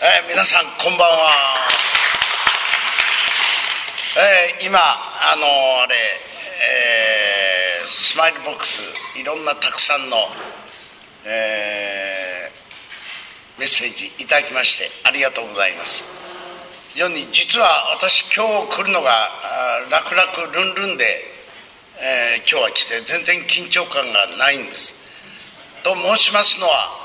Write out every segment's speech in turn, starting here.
皆さんこんばんは。今スマイルボックスいろんなたくさんの、メッセージいただきましてありがとうございます。非常に実は私今日来るのが楽々ルンルンで、今日は来て全然緊張感がないんです。と申しますのは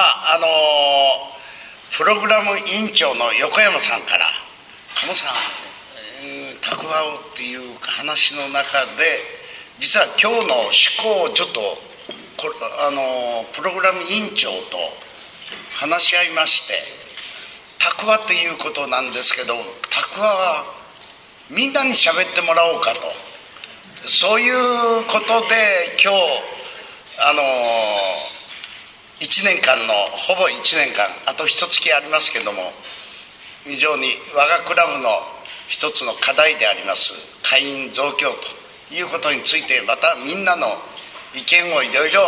プログラム委員長の横山さんから鴨さん蓄おうっていう話の中で実は今日の趣向をちょっとプログラム委員長と話し合いまして蓄っていうことなんですけど蓄はみんなに喋ってもらおうかとそういうことで今日1年間のほぼ1年間あと1月ありますけども非常に我がクラブの一つの課題であります会員増強ということについてまたみんなの意見をいろいろ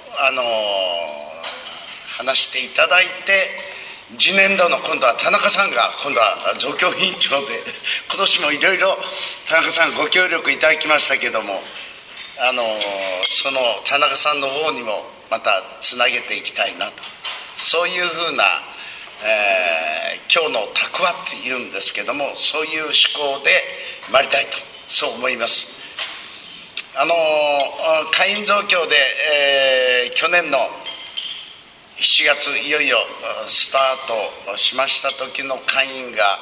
話していただいて次年度の今度は田中さんが今度は増強委員長で今年もいろいろ田中さんご協力いただきましたけどもその田中さんの方にもまたつなげていきたいなとそういうふうな、今日の蓄っていうんですけどもそういう思考で参りたいとそう思います。会員増強で、去年の7月いよいよスタートしました時の会員が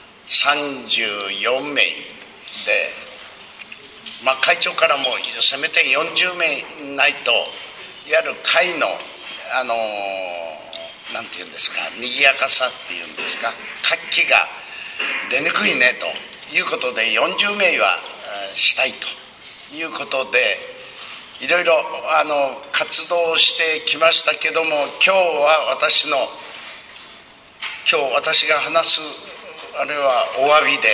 34名で、会長からもせめて40名ないといわゆる会のなんていうんですか賑やかさっていうんですか活気が出にくいねということで40名はしたいということでいろいろ活動してきましたけども今日私が話すあれはお詫びで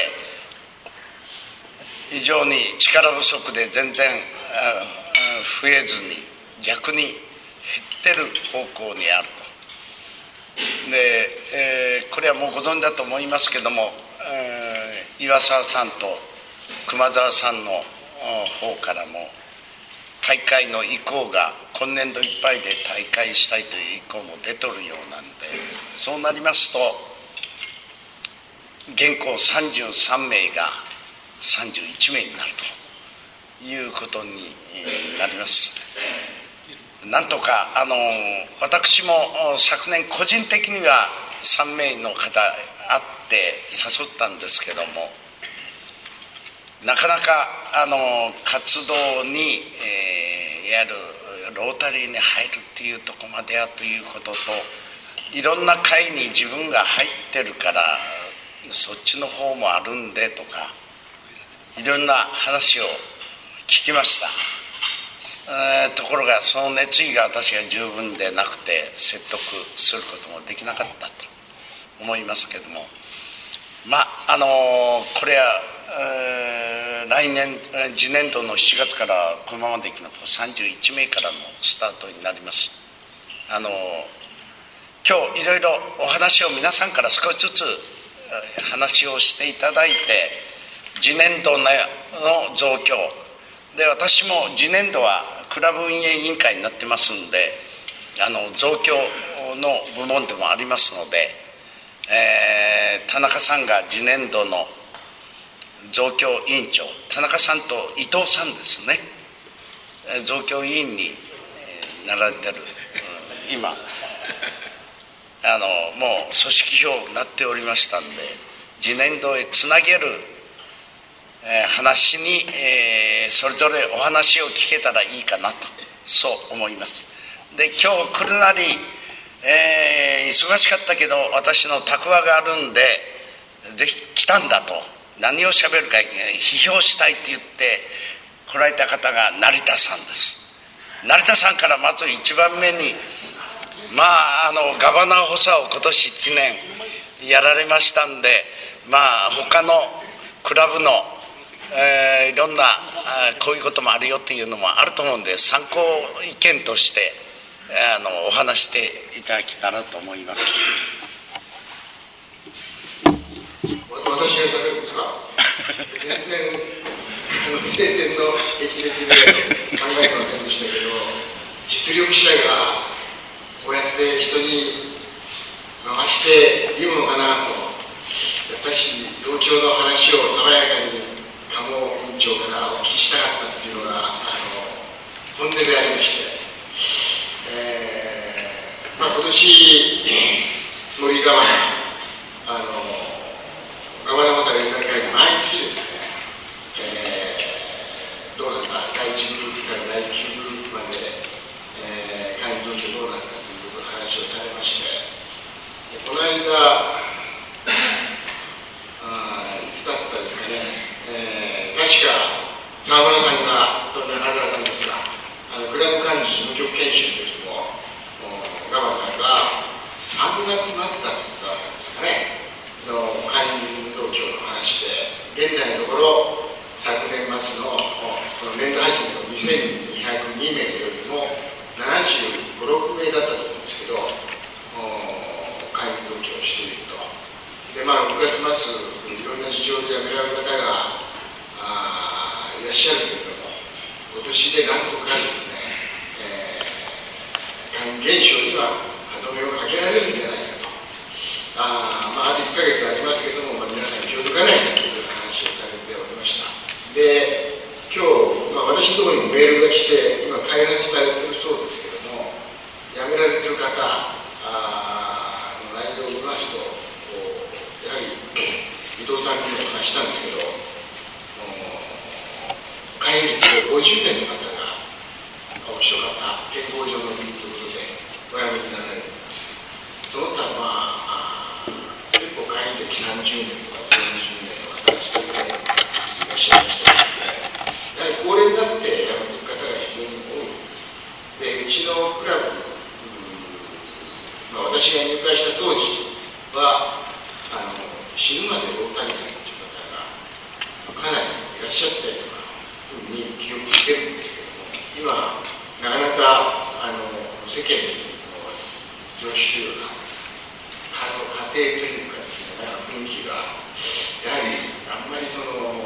非常に力不足で全然増えずに逆に減ってる方向にあると。で、これはもうご存知だと思いますけども、岩沢さんと熊沢さんの方からも大会の意向が今年度いっぱいで大会したいという意向も出とるようなんでそうなりますと現行33名が31名になるということになります。なんとか私も昨年個人的には3名の方会って誘ったんですけどもなかなか活動に、いわゆるロータリーに入るっていうところまではということといろんな会に自分が入ってるからそっちの方もあるんでとかいろんな話を聞きました。ところがその熱意が私が十分でなくて説得することもできなかったと思いますけどもこれは、次年度の7月からこのままでいきますと31名からのスタートになります。今日いろいろお話を皆さんから少しずつ話をしていただいて次年度の増強で私も次年度はクラブ運営委員会になってますんで増強の部門でもありますので、田中さんが次年度の増強委員長田中さんと伊藤さんですね増強委員になられてる今もう組織票になっておりましたんで次年度へつなげる話に、それぞれお話を聞けたらいいかなとそう思います。で今日来るなり、忙しかったけど私の蓄があるんでぜひ来たんだと何をしゃべるか批評したいって言って来られた方が成田さんです。成田さんからまず一番目にガバナー補佐を今年1年やられましたんで他のクラブのいろんなこういうこともあるよっていうのもあると思うんで参考意見としてお話していただけたらと思います。 全然晴天の霹靂で考えてませんでしたけど、実力者がこうやって人に回していいものかなと、やっぱし増強の話を爽やかに鴨委員長からお聞きしたかったっていうのが本音でありまして、今年森川川中さんが言われたように毎日ですね、どうなった第1グループから第9グループまで、会員増強どうなったという話をされまして、この間いつだったですかね、確か沢村さんが原田さんですが、クラブ幹事事務局研修の時もガバナーが3月末だったんですかねの会員増強の話で、現在のところ昨年末のこの年度初めの2202名よりも75、6名だったと思うんですけど、会員増強していると。で、6月末いろんな事情で辞められる方がいらっしゃるけれども、今年でなんとかですね、会員減少には歯止めをかけられるんじゃないかと。あと1ヶ月ありますけども、皆さん気を抜かないというような話をされておりました。で、今日、私のところにメールが来て、今開覧されているそうですけども、辞められている方の内容を見ますと、やはり伊藤さんにも話したんですけど、会員歴50年の方がお一方、健康上の理由ということでお辞めになられています。その他結構会員歴30年とか40年の方が一人でいらっしゃいましたので、やはり高齢になって辞めている方が非常に多い。で、うちのクラブ、私が入会した当時は死ぬまで老体さんという方がかなりいらっしゃったりとかに記憶してるんですけども、今なかなか世間の常識というか家庭というかですね、雰囲気がやはりあんまり人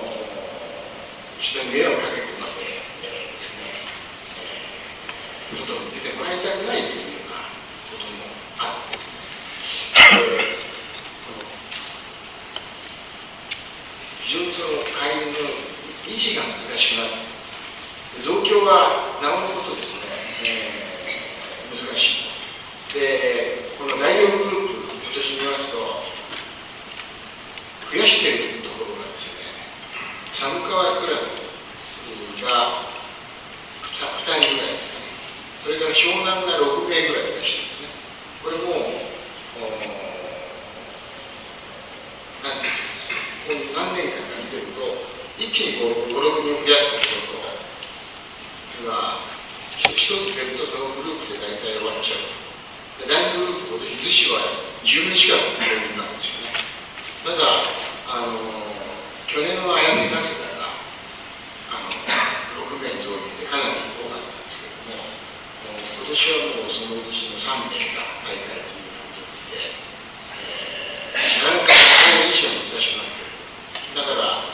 に迷惑かけてまでですね、外に出てもらいたくないというようなこともあってですね、非常に会員の維持が難しくなる。増強はなおのことですね、難しい。で、この第4グループ、今年見ますと、増やしているところがですね、寒川クラブが2人ぐらいですかね、それから湘南が6名ぐらい増やしてるんですね。これも、何年間か見てると、一気に5、6人増やすことと、一つ出るとそのグループで大体終わっちゃうと。第2グループ、今年、逗子は10名しか増えるんですよね。ただ、去年の綾瀬春日が6名増員でかなり多かったんですけれども、今年はもうそのうちの3名が大会ということで、なかなか会員維持が難しくなっている。だから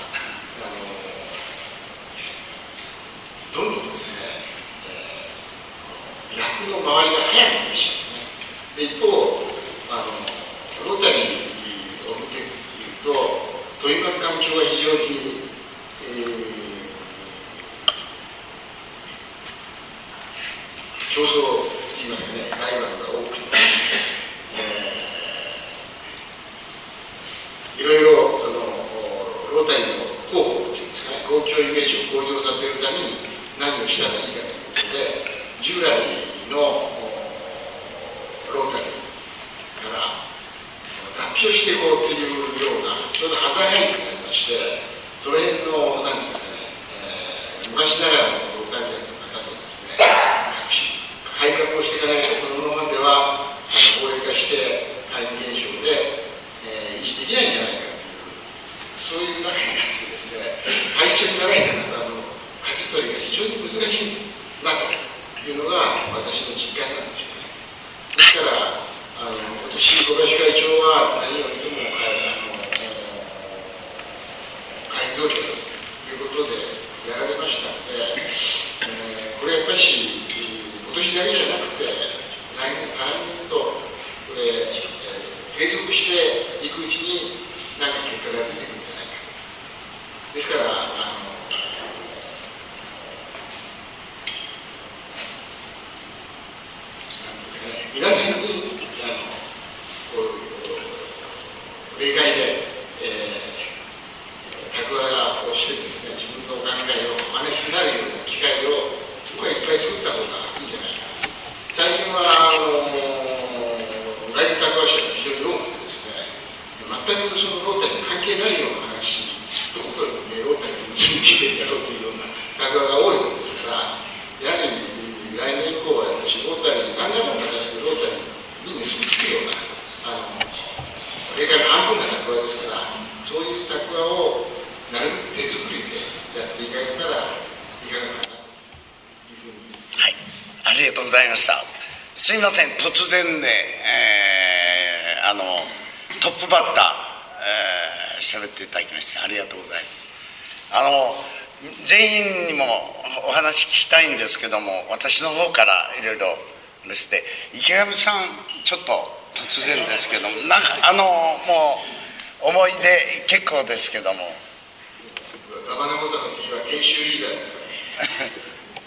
どんどんですね、役の周りが早くなってしまうんですね。で、一方ロータリーを見ていると取り巻く環境が非常に、競争といいますかね、ライバルが多くて、いろいろロータリーの広報というんですかね、公共イメージを向上させるために何をしたらいいかということで、従来のロータリーから脱皮をしていこうというような、ちょうどハザードになりまして、その辺の、なんていうんですかね、昔ながらのロータリーの方とですね、改革をしていかないと、このままでは高齢化して会員減少で、維持できないんじゃないかという、そういう中になってですね、会長になられた方の舵取りが非常に難しいなというのが私の実感なんですよね。ですから今年小林会長は何を見ても会員増続していくうちに何か結果が出てくるんじゃないか。ですから皆さんにこう例外で、拓話をしてですね、自分の考えを真似しなるような機会を僕はいっぱい作った方がいいんじゃないか。最近は外部拓話者が非常に多くてですね、全くそのロータリーに関係ないような話とことんね、ロータリーに結びついているだろうというような拓話が多いものですから、やはり来年以降は私ロータリーに何らかの形でロータリーに結びつくような例外の半分が拓話ですから、そういう拓話をなるべく手作りでやっていかれたらいかがかなというふうに。 はい、ありがとうございました。すいません、突然で、トップバッター喋っていただきましてありがとうございます。全員にもお話聞きたいんですけども、私の方からいろいろして池上さん、ちょっと突然ですけども、なんかもう思い出結構ですけども、 玉根補佐の次は研修リーダーですからね。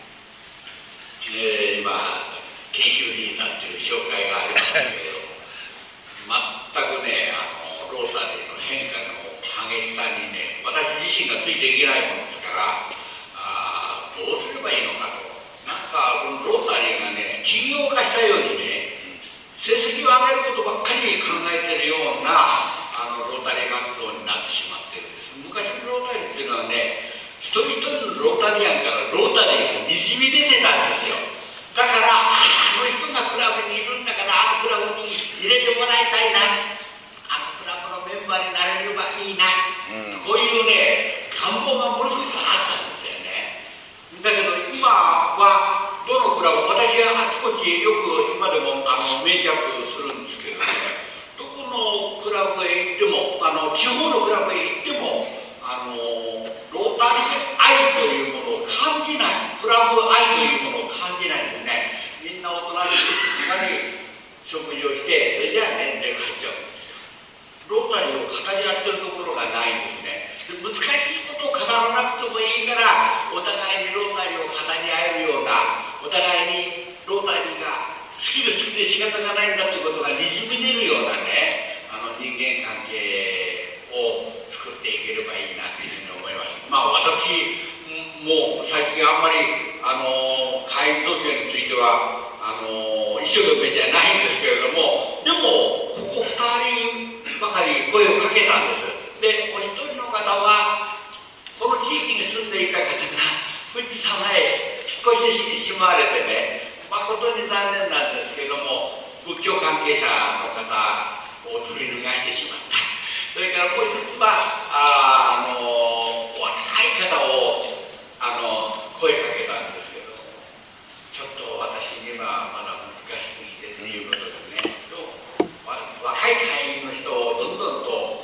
今研修リーダーという紹介がありましたけど全くねロータリーの変化の激しさにね、私自身がついていけないものですからどうすればいいのかと。なんかこのロータリーがね企業化したようにね、成績を上げることばっかり考えてるようなロータリー活動になってしまってるんです。昔のロータリーっていうのはね、一人一人のロータリアンからロータリーがにじみ出てたんですよ。だからあの人がクラブにいるんだからあのクラブに入れてもらいたいな、あのクラブのメンバーになれればいいな、こういうね願望がものすごくあったんですよね。だけど今はどのクラブ、私はあちこちよく今でもメイキャップするんですけどね、どこのクラブへ行っても地方のクラブへ行ってもロータリー愛というものを感じない、クラブ愛というものを感じないんですね。みんな大人で静かに食事をして、それじゃあねで帰っちゃうんですよ。ロータリーを語り合ってるところがないんですね。で難しいことを語らなくてもいいから、お互いにロータリーを語り合えるような、お互いにロータリーが好きで好きで仕方がないんだということがにじみ出るようなね人間関係を作っていければいいなというふうに思います。私もう最近あんまり会員特許については一生懸命じゃないんですけれども、でもここ2人ばかり声をかけたんです。でお一人の方はこの地域に住んでいた方が富士山へ引っ越してしまわれてね、誠に残念なんですけども仏教関係者の方を取り逃がしてしまった。それからもう一つは若い方を声かけたんですけど、ちょっと私にはまだ難しすぎてということでね、若い会員の人をどんどんと、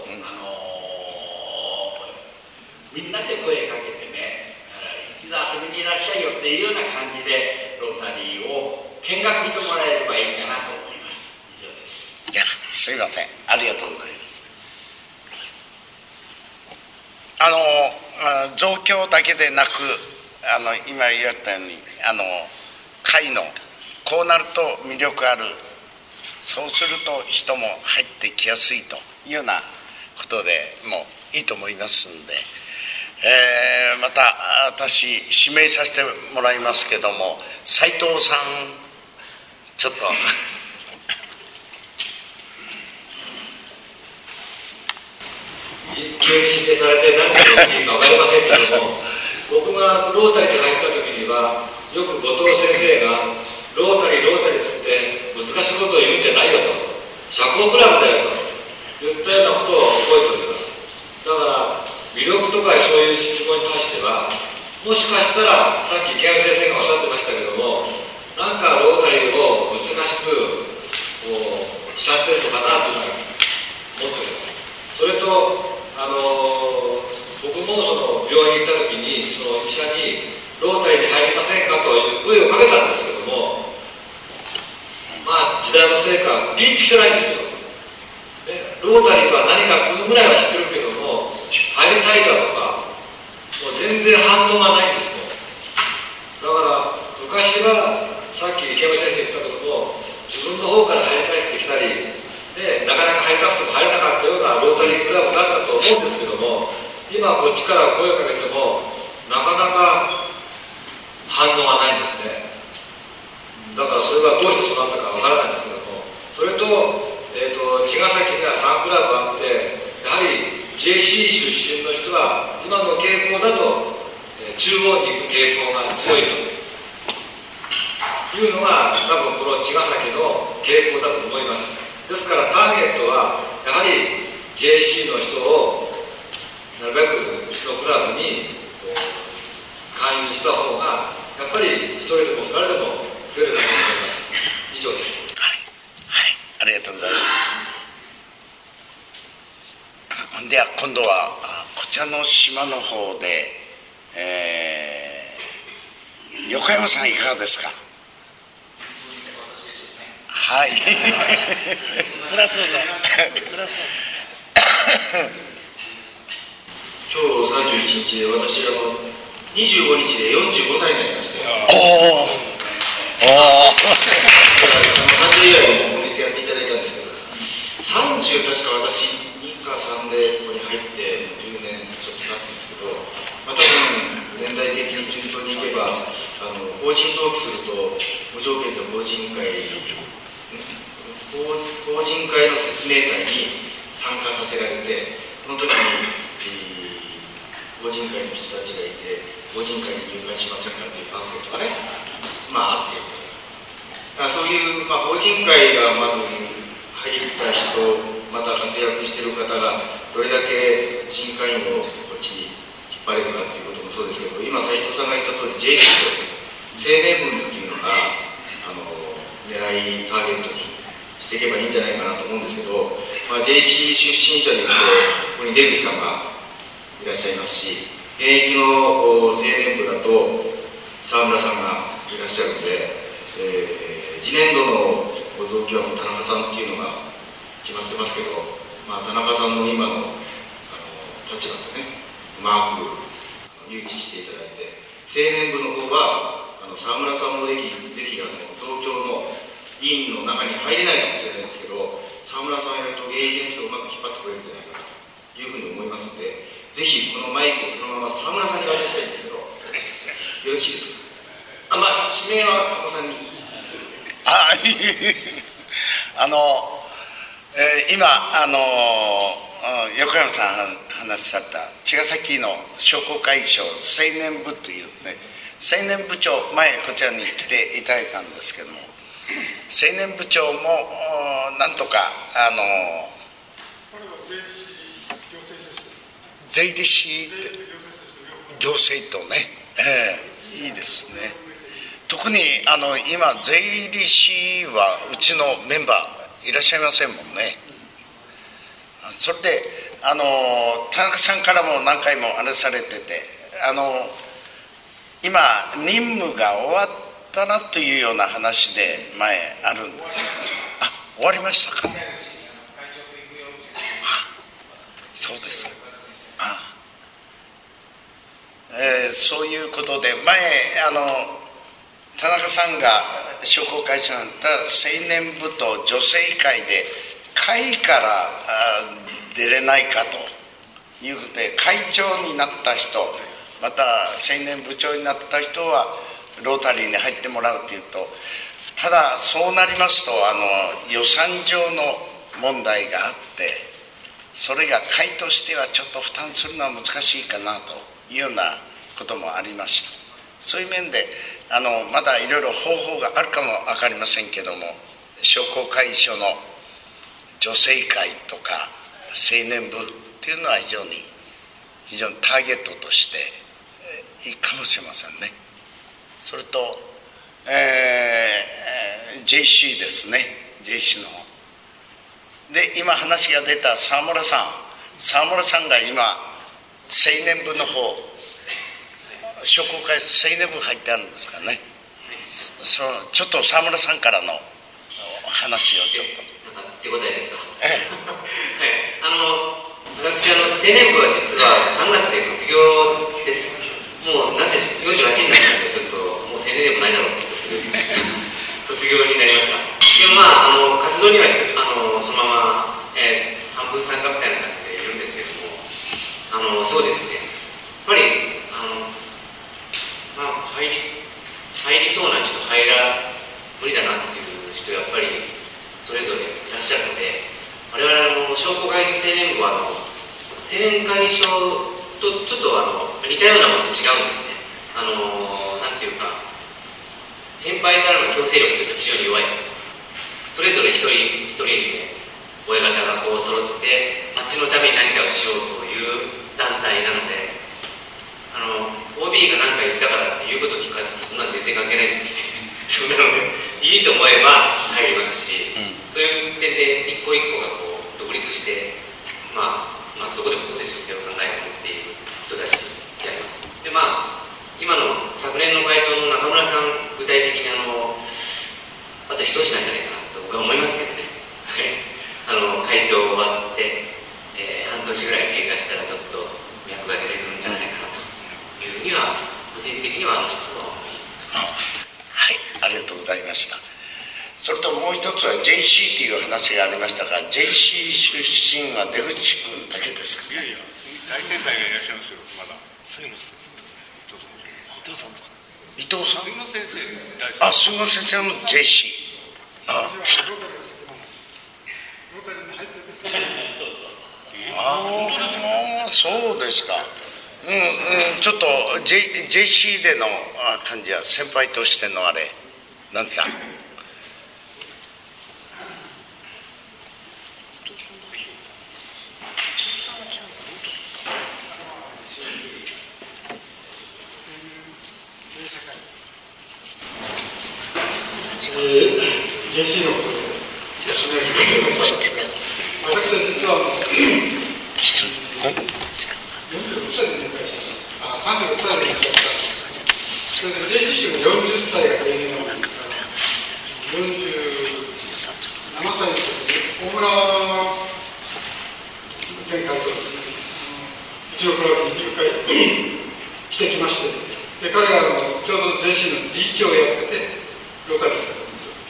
みんなで声かけてね、一度遊びにいらっしゃいよっていうような感じでロータリーを見学してもらえればいいかなと思います。以上です。 いや、すいません、ありがとうございます。状況だけでなく今言われたように会のこうなると魅力ある、そうすると人も入ってきやすいというようなことでもいいと思いますんで、また私指名させてもらいますけども、斉藤さんちょっと急に指名されて何が言っていいか分かりませんけれども、僕がロータリーに入った時にはよく後藤先生がロータリーっつって難しいことを言うんじゃないよと、社交クラブだよと言ったようなことを覚えております。だから魅力とかそういう質問に対しては、もしかしたらさっき池上先生がおっしゃってましたけども、なんかロータリーを難しくしちゃってるのかなというのは思っております。それと僕もその病院に行った時にその医者にロータリーに入りませんかという声をかけたんですけども、時代のせいかピンと来てないんですよ。 ロータリーとは何かそのぐらいは知ってるけども、入りたいかとかもう全然反応がないんですもん。だから昔はさっき池山先生言ったけども、自分の方から入りたいって来たりで、なかなか入りたくても入れなかったようなロータリークラブだったと思うんですけども、今こっちから声をかけてもなかなか反応がないんですね。だからそれがどうしてそうなったかわからないんですけども、それと、茅ヶ崎には3クラブあって、やはり JC 出身の人は今の傾向だと、中央に行く傾向が強いというのが多分この茅ヶ崎の傾向だと思います。ですからターゲットはやはり JC の人をなるべくうちのクラブに会員した方がやっぱり1人でも2人でも増えるかと思います。以上です。 はい、はい、ありがとうございます。では今度はこちらの島の方で、横山さんいかがですか。はい。 そりゃそうだ。そりゃそう。 今日31日で私25日で45歳になりまして。 おお。 30以来も今月やっていただいたんですけど、30確か私2か3でここに入って10年ちょっと経つんですけど、多分年代的に順当にいけば法人登記すると無条件で法人会の説明会に参加させられて、この時に、法人会の人たちがいて、法人会に入会しませんかというパンフレットがね、あって、そういう、法人会がまず入った人、また活躍している方がどれだけ新会員をこっちに引っ張れるかということもそうですけど、今斉藤さんが言った通り JC 青年分っていうのが狙いターゲットにしていけばいいんじゃないかなと思うんですけど、JC 出身者でいうとここに出口さんがいらっしゃいますし、現役の青年部だと沢村さんがいらっしゃるので、次年度の増強はもう田中さんっていうのが決まってますけど、田中さんの今の立場でね、うまく誘致していただいて、青年部の方は沢村さんもぜひ増強の委員の中に入れないかもしれないんですけど、沢村さんやると現役の人をうまく引っ張ってくれるんじゃないかなというふうに思いますので、ぜひこのマイクをそのまま沢村さんに渡したいんですけど、よろしいですか。指名は加古さんに。 今横山さん話された茅ヶ崎の商工会議所青年部というね、青年部長前こちらに来ていただいたんですけども、青年部長もなんとか税理士行政とね、いいですね。特に今税理士はうちのメンバーいらっしゃいませんもんね。それで田中さんからも何回もあれされてて、今任務が終わったなというような話で前あるんですよ。終わりましたかね。そうですか。そういうことで前田中さんが商工会社になった青年部と女性会で会から出れないかということで、会長になった人また青年部長になった人はロータリーに入ってもらうというと、ただそうなりますと予算上の問題があって、それが会としてはちょっと負担するのは難しいかなというようなこともありました。そういう面でまだいろいろ方法があるかも分かりませんけども、商工会議所の女性会とか青年部っていうのは非常にターゲットとしていいかもしれませんね。それと、JC ですね。 JC ので今話が出た沢村さんが今青年部の方商工会青年部入ってあるんですかね。ちょっと沢村さんからの話をちょっと。 手応えですか。 年部は実は3月で卒業です。もうなんで48になったんでちょっともう青年でもないだろうって卒業になりました。でも活動にはそのまま、半分参加みたいな感じでいるんですけども、そうですね、やっぱり入りそうな人無理だなっていう人やっぱりそれぞれいらっしゃるので、我々商工会議青年部は青年会議所とちょっと似たようなものと違うんですね。なんていうか先輩からの強制力というのは非常に弱いです。それぞれ一人一人で親方がこう揃って町のために何かをしようという団体なので、OB が何か言ったからっていうことを聞かれてそんなの全然関係ないんですよね。そんなのでいいと思えば入りますし、そういう点で一個一個がこう独立してどこでもそうですよっていう考えを持っている人たちであります。で今の昨年の会長の中村さん、具体的にあと一押しなんじゃないかなと僕は思いますけどね。会長終わって、半年ぐらい経過したらちょっと脈が出てくるんじゃないかなというふうには個人的には思います。 はい、ありがとうございました。それともう一つは JC という話がありましたが、 JC 出身は出口君だけですか？ いやいや、大先輩がいらっしゃるんですよ、まだ。 杉本さんとか伊藤さん、 杉本先生大好き。 あ、杉本先生の JC。 そうですか。ちょっと、JC での感じは先輩としてのあれなんか JC のことで説明してください。私は実は46歳で入会しました。36歳で入会した。それで JC というのは40歳が定年なんですが、47歳の時に大村前会長ですね、一応クラブに入会してきまして、で彼がちょうど JC の理事長をやってて、ロータリー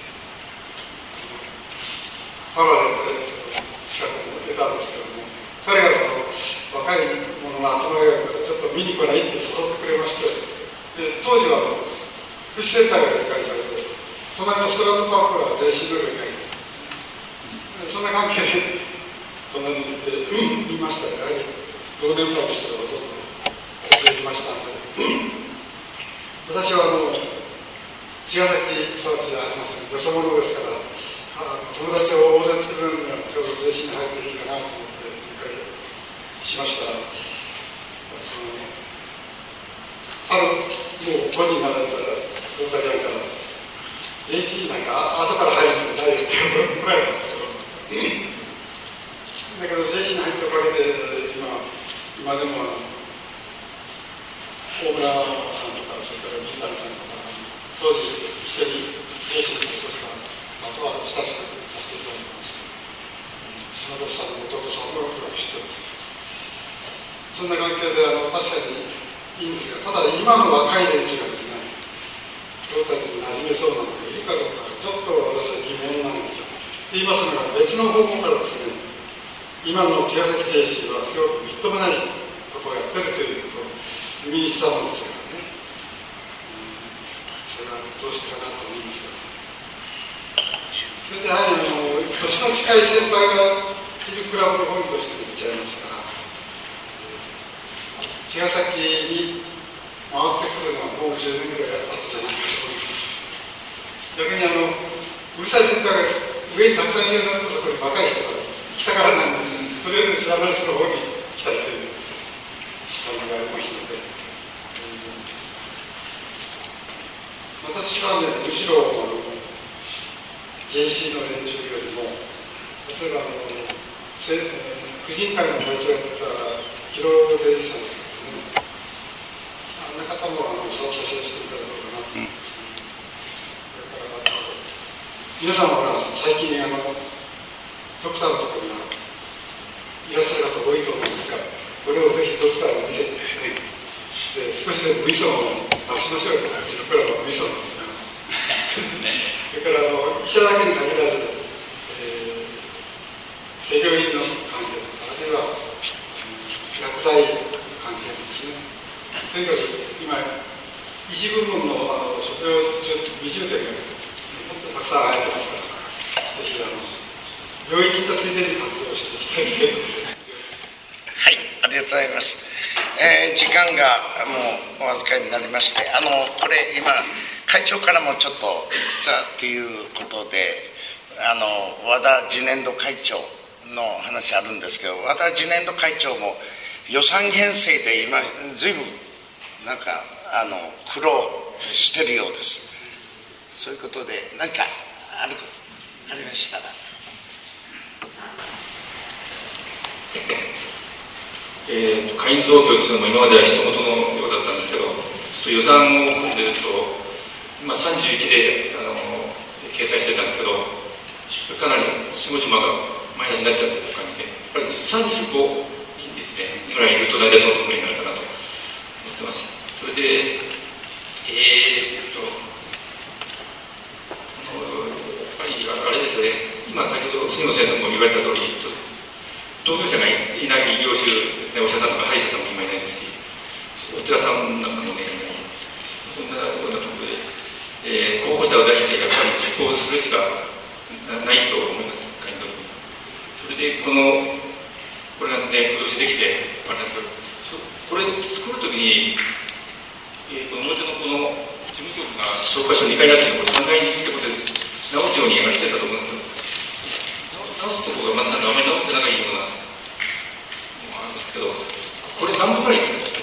パワーで近くに出たんですけども、彼が若い者が集まりがちょっと見に来ないって誘ってくれまして、で当時は福祉センターが理解されて、隣のストランドパークは JC の理解で、そんな関係で隣に行って見ましたら、やはり同年代の人がほとんど出てきましたので、私は茅ヶ崎育ちでありますので、よそ者ですから、友達を大勢作るのにはちょうど全身に入っているかなと思って理解しましたら、もう5時になられたらロータリアンから JC なんか後から入るんじゃないよって怒られたんですけど、だけど JC に入ったおかげで今でも大村さんとか、それから水谷さんとか当時一緒に JC の人とかあとは親しくさせていただいてます。島田さんの弟さんもよく知ってます。そんな関係で確かにいいんですが、ただ今の若い連中がですね、ロータリーに馴染めそうなのがいるかどうかちょっと私は疑問なんですよ。と言いますのが、別の方向からですね、今の茅ヶ崎 JC はすごくみっともないことをやってるということを耳にしたものですからね、それはどうしてかなと思いますが、それでやはり年の近い先輩がいるクラブの本として言っちゃいますから、茅ヶ崎に回ってくるのはもう10年ぐらい後じゃないかと思います。逆にうるさい先輩が上にたくさんいるのとそこに若い人が来たからなんですね。それより知らない人の方に来たという感じがありますので、私はね、むしろJC の連中よりも、例えば婦人会の会長やった広尾デイさんですね、あんな方も紹介していただこうかなと思います。それから皆さんは最近ドクターのところにいらっしゃる方多いと思うんですが、 味噌の町の人がうちのクラブは味噌です。それから医者だけに限らず、清涼飲の関係とか、あるいは薬剤関係ですね。とにかく今一部分の食料二重点が本当にたくさん入ってますから、ぜひ病院に行ったついでに活用していきたいと思います。 はい、ありがとうございます。時間がもうお預かりになりまして、これ今会長からもちょっと実はっていうことで和田次年度会長の話あるんですけど、和田次年度会長も予算編成で今随分なんか苦労してるようです。そういうことで何かありましたら。 会員増強というのも今までは一言のようだったんですけど、予算を組んでると今31で掲載してたんですけど、かなり下々がマイナスになっちゃってる感じで、やっぱり35人ですねぐらいいると大体どのくらいになるかなと思ってます。それでやっぱりあれですね、今先ほど杉野先生も言われた通り、同業者がいない業種、お医者さんとか歯医者さんも今いないですし、お寺さんなんかもね、いない、そんなようなところで、候補者を出してやっぱり実行するしかないと思います、会員の時に。それでこれがね、今年できて、あれなんですけど、これ作るときに、この表のこの事務局が紹介書2階になってるのこれ3階にってことで直すようにしてたと思うんですけど、直すところがなんかあまり直ってないようなのがあるんですけど、これ何分ぐらいですか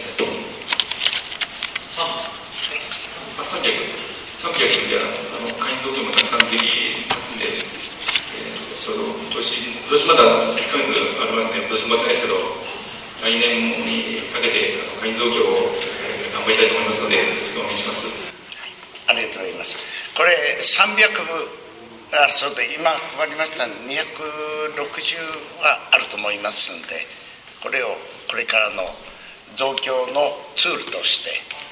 ？300で会員増強もたくさんできますんで、今年まだ1ヶ月ありますね。今年も待ってないですけど、来年にかけて会員増強を頑張りたいと思いますので、よろしくお願いします。 ありがとうございます。これ300部そうで今配りました260はあると思いますので、これをこれからの増強のツールとして、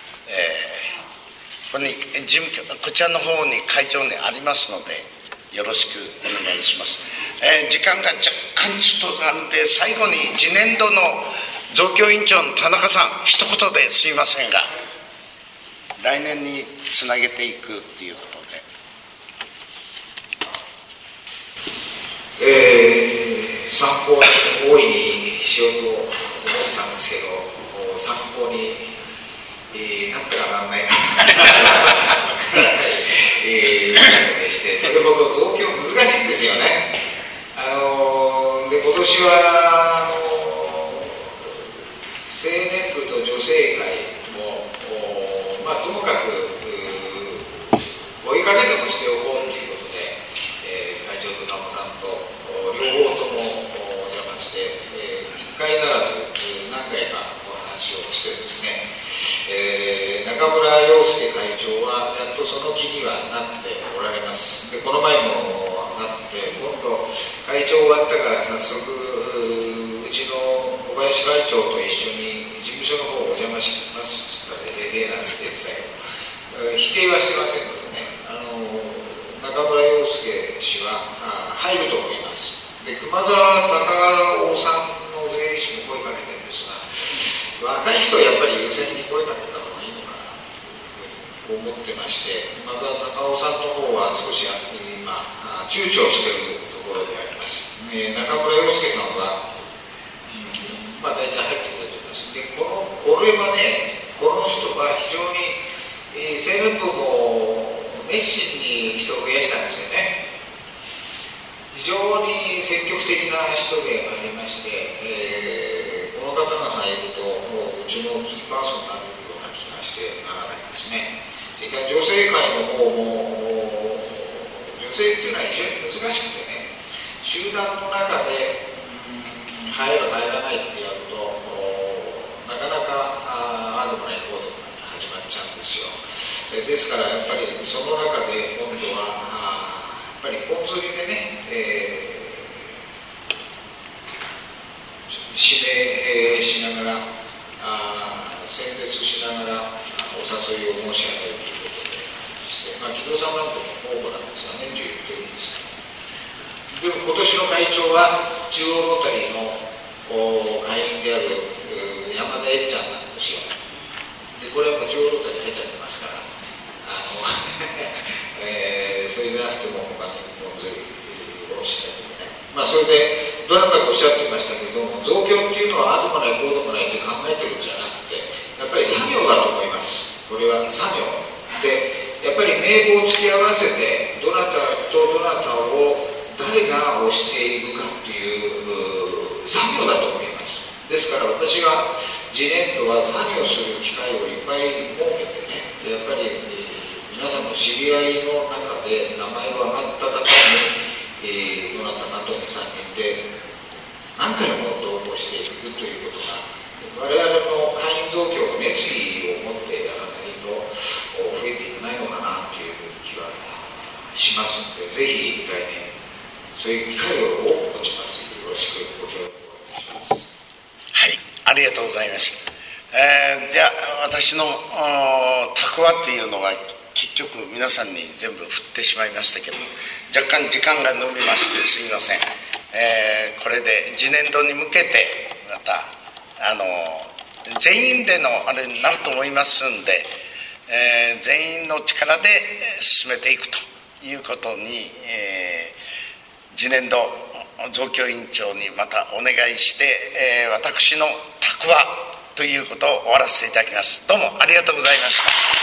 ここに事務局こちらの方に会長にありますのでよろしくお願いします。時間が若干ちょっとあるので、最後に次年度の増強委員長の田中さん一言ですいませんが、来年につなげていくということで。 参考に大いにしようと思ってたんですけど、参考に、なったらならないかでして、それほど増強難しいんですよね。で今年は青年部と女性会も、ともかく追いかけでもしておこうということで、会長と鴨さんと両方ともお邪魔して、1回ならず何回かお話をしてですね、中村洋介会長はやっとその気にはなっておられます。でこの前もなって、今度会長終わったから早速うちの小林会長と一緒に事務所の方お邪魔しますって言ったらなんつって言ってたけど、否定はしてませんのでね、中村洋介氏は入ると思います。で熊沢隆夫さんの税理士も声かけてるんですが、若い人はやっぱり優先に声かけた方がいいのかなと思ってまして、熊沢隆夫さんの方は少し今躊躇しているところであります。中村洋介さんは、大体入ってくれています。でこれはね、この人は非常に青年部も熱心に人を増やしたんですよね。非常に積極的な人でありまして、この方が入るとうちのキーパーソンになるような気がしてならないですね。それから女性会の方も、女性っていうのは非常に難しくてね、集団の中で入る入らないってやるとなかなかああでもないこうでもない始まっちゃうんですよ。ですからやっぱりその中で今度はやっぱり本釣りでね、指名しながら選別しながらお誘いを申し上げるということでして、木戸さんなんとも候補なんですが年中言ってるんですけど、でも今年の会長は中央ロータリーの会員である山田えっちゃんなんですよ。でこれはもう中央ロータリー入っちゃってますからそれじゃなくても他にもずるをしないといけない。それでどなたかおっしゃってましたけれども、増強っていうのはああでもないこうでもないって考えてるんじゃなくて、やっぱり作業だと思います。これは作業で、やっぱり名簿を付き合わせてどなたとどなたを誰が推していくかっていう作業だと思います。ですから私は次年度は作業する機会をいっぱい設けてね、やっぱり皆さんの知り合いの中で名前が挙がった方に、どなたかと3人で何回も同行していくということが、我々の会員増強の熱意を持ってやらないと増えていかないのかなという気はしますので、ぜひ来年そういう機会を多く持ちます。よろしくご協力お願いします。 はい、ありがとうございました。じゃあ私の蓄というのは結局皆さんに全部振ってしまいましたけども、若干時間が延びましてすいません。これで次年度に向けてまた全員でのあれになると思いますんで、全員の力で進めていくということに、次年度増強委員長にまたお願いして、私の蓄ということを終わらせていただきます。どうもありがとうございました。